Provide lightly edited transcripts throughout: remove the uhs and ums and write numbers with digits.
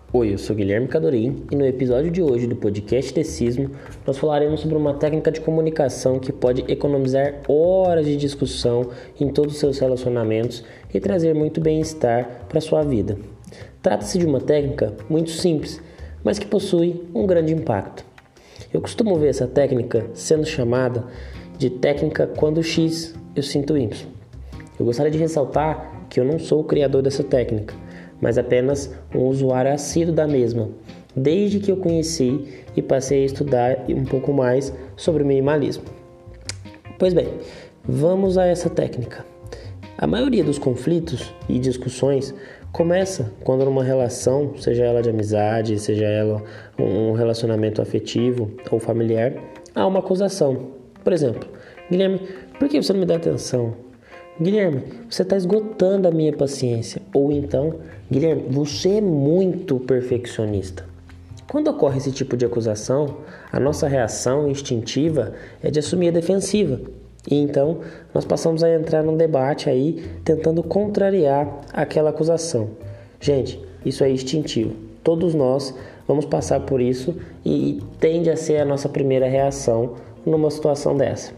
Oi, eu sou Guilherme Cadorim e no episódio de hoje do podcast Decismo nós falaremos sobre uma técnica de comunicação que pode economizar horas de discussão em todos os seus relacionamentos e trazer muito bem-estar para a sua vida. Trata-se de uma técnica muito simples, mas que possui um grande impacto. Eu costumo ver essa técnica sendo chamada de técnica quando X eu sinto Y. Eu gostaria de ressaltar que eu não sou o criador dessa técnica, mas apenas um usuário assíduo da mesma, desde que eu conheci e passei a estudar um pouco mais sobre o minimalismo. Pois bem, vamos a essa técnica. A maioria dos conflitos e discussões começa quando numa relação, seja ela de amizade, seja ela um relacionamento afetivo ou familiar, há uma acusação. Por exemplo, Guilherme, por que você não me dá atenção? Guilherme, você está esgotando a minha paciência. Ou então, Guilherme, você é muito perfeccionista. Quando ocorre esse tipo de acusação, a nossa reação instintiva é de assumir a defensiva. E então, nós passamos a entrar num debate aí, tentando contrariar aquela acusação. Gente, isso é instintivo. Todos nós vamos passar por isso e tende a ser a nossa primeira reação numa situação dessa.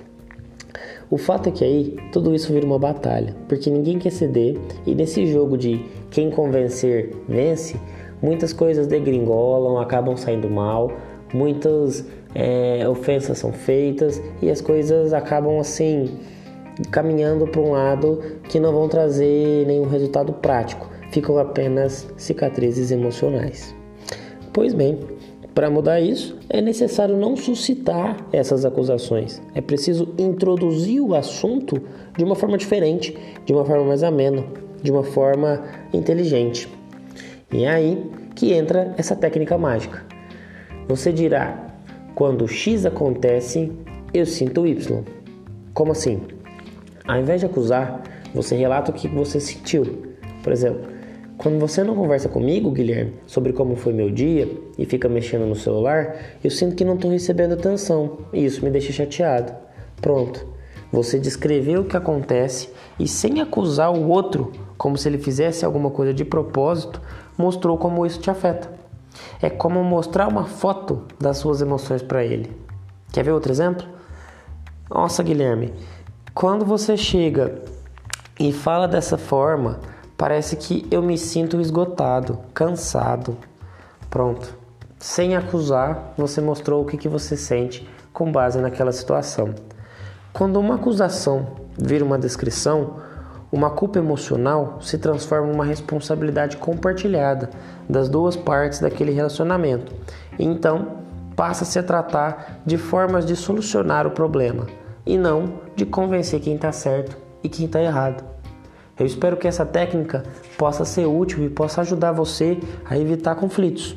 O fato é que aí tudo isso vira uma batalha, porque ninguém quer ceder e nesse jogo de quem convencer vence, muitas coisas degringolam, acabam saindo mal, muitas ofensas são feitas e as coisas acabam assim caminhando para um lado que não vão trazer nenhum resultado prático, ficam apenas cicatrizes emocionais. Pois bem, para mudar isso, é necessário não suscitar essas acusações. É preciso introduzir o assunto de uma forma diferente, de uma forma mais amena, de uma forma inteligente. E é aí que entra essa técnica mágica. Você dirá, quando X acontece, eu sinto Y. Como assim? Ao invés de acusar, você relata o que você sentiu. Por exemplo, quando você não conversa comigo, Guilherme, sobre como foi meu dia e fica mexendo no celular, eu sinto que não estou recebendo atenção e isso me deixa chateado. Pronto, você descreveu o que acontece e sem acusar o outro, como se ele fizesse alguma coisa de propósito, mostrou como isso te afeta. É como mostrar uma foto das suas emoções para ele. Quer ver outro exemplo? Nossa, Guilherme, quando você chega e fala dessa forma, parece que eu me sinto esgotado, cansado. Pronto. Sem acusar, você mostrou o que você sente com base naquela situação. Quando uma acusação vira uma descrição, uma culpa emocional se transforma em uma responsabilidade compartilhada das duas partes daquele relacionamento. Então, passa-se a tratar de formas de solucionar o problema e não de convencer quem está certo e quem está errado. Eu espero que essa técnica possa ser útil e possa ajudar você a evitar conflitos.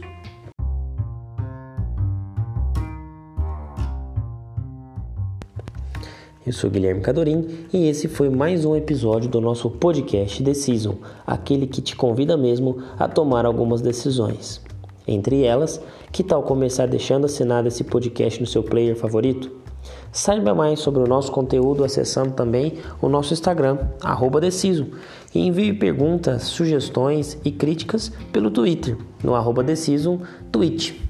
Eu sou Guilherme Cadorim e esse foi mais um episódio do nosso podcast Decismo, aquele que te convida mesmo a tomar algumas decisões. Entre elas, que tal começar deixando assinado esse podcast no seu player favorito? Saiba mais sobre o nosso conteúdo acessando também o nosso Instagram, @Deciso, e envie perguntas, sugestões e críticas pelo Twitter, no @Deciso Tweet.